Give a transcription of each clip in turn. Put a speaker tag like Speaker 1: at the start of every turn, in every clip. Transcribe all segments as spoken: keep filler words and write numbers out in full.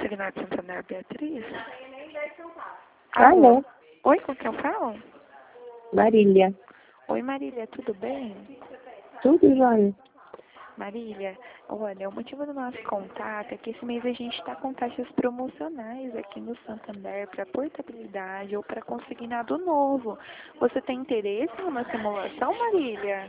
Speaker 1: Consignado Santander, Beatriz?
Speaker 2: Alô?
Speaker 1: Oi, com quem eu falo?
Speaker 2: Marília.
Speaker 1: Oi, Marília, tudo bem?
Speaker 2: Tudo jóia.
Speaker 1: Marília, olha, o motivo do nosso contato é que esse mês a gente está com taxas promocionais aqui no Santander para portabilidade ou para consignado novo. Você tem interesse numa simulação, Marília?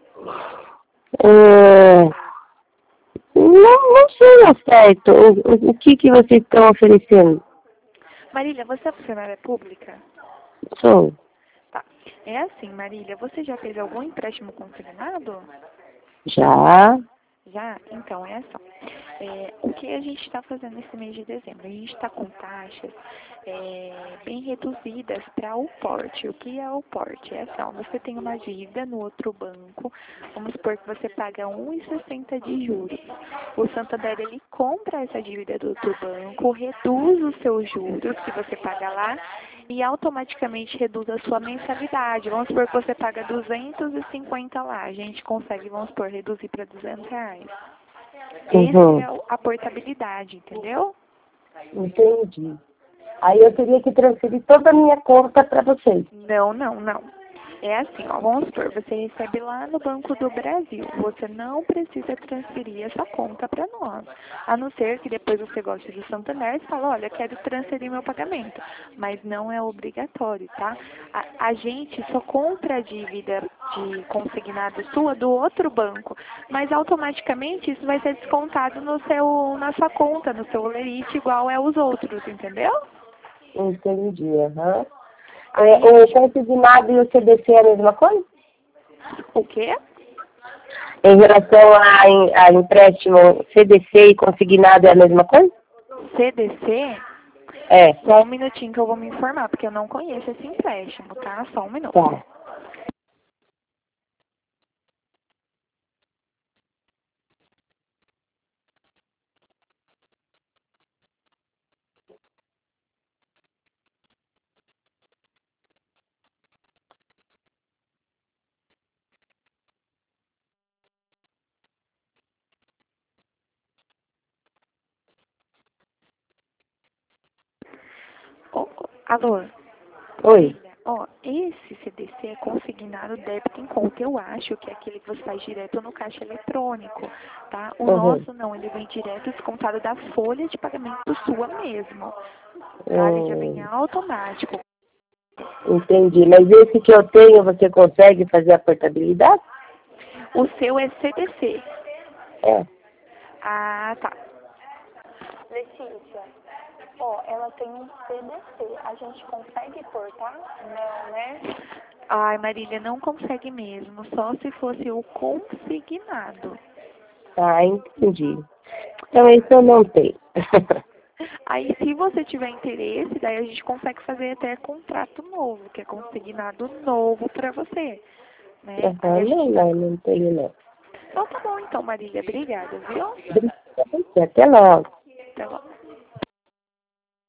Speaker 2: É... Não, não sei ao certo o, o, o que, que vocês estão oferecendo.
Speaker 1: Marília, você é funcionária pública?
Speaker 2: Sou.
Speaker 1: Tá. É assim, Marília, você já fez algum empréstimo consignado?
Speaker 2: Já.
Speaker 1: Já? Então, é só. É, o que a gente está fazendo nesse mês de dezembro? A gente está com taxas é, bem reduzidas para o porte. O que é o porte? É assim, ó, você tem uma dívida no outro banco, vamos supor que você paga um vírgula sessenta de juros. O Santander, ele compra essa dívida do outro banco, reduz os seus juros que você paga lá e automaticamente reduz a sua mensalidade. Vamos supor que você paga duzentos e cinquenta lá, a gente consegue, vamos supor, reduzir para duzentos reais.
Speaker 2: Uhum.
Speaker 1: Esse é a portabilidade, entendeu?
Speaker 2: Entendi. Aí eu teria que transferir toda a minha conta para vocês.
Speaker 1: Não, não, não. É assim, ó, vamos supor, você recebe lá no Banco do Brasil. Você não precisa transferir essa conta para nós. A não ser que depois você goste do Santander e fala, olha, quero transferir meu pagamento. Mas não é obrigatório, tá? A, a gente só compra a dívida de consignado sua do outro banco. Mas automaticamente isso vai ser descontado no seu, na sua conta, no seu lerite, igual é os outros, entendeu?
Speaker 2: Entendi, aham.
Speaker 1: Aí,
Speaker 2: É, o consignado e o C D C é a mesma coisa?
Speaker 1: o quê?
Speaker 2: Em relação a, em- a empréstimo, C D C e consignado é a mesma coisa?
Speaker 1: C D C?
Speaker 2: É.
Speaker 1: Só um minutinho que eu vou me informar, porque eu não conheço esse empréstimo, tá? Só um minuto.
Speaker 2: Tá.
Speaker 1: Ô, ô, alô?
Speaker 2: Oi.
Speaker 1: Ó, esse C D C é consignado débito em conta. Eu acho que é aquele que você faz direto no caixa eletrônico, tá? O
Speaker 2: Uhum.
Speaker 1: nosso não, ele vem direto descontado da folha de pagamento sua mesmo, tá? Ele já vem
Speaker 2: Hum,
Speaker 1: automático.
Speaker 2: entendi. Mas esse que eu tenho, você consegue fazer a portabilidade?
Speaker 1: O seu é C D C.
Speaker 2: É.
Speaker 1: Ah, tá. Letícia, ó, ela tem um C D C. A gente consegue portar? Não, né? Ai, Marília, não consegue mesmo. Só se fosse o consignado.
Speaker 2: Ah, entendi. Então, esse eu não tenho.
Speaker 1: Aí, se você tiver interesse, daí a gente consegue fazer até contrato novo, que é consignado novo para você, né? Aí a
Speaker 2: Aham, não,
Speaker 1: gente...
Speaker 2: não, não tenho, não.
Speaker 1: Então tá bom, então, Marília. Obrigada, viu?
Speaker 2: Obrigada. Até logo.
Speaker 1: Até logo.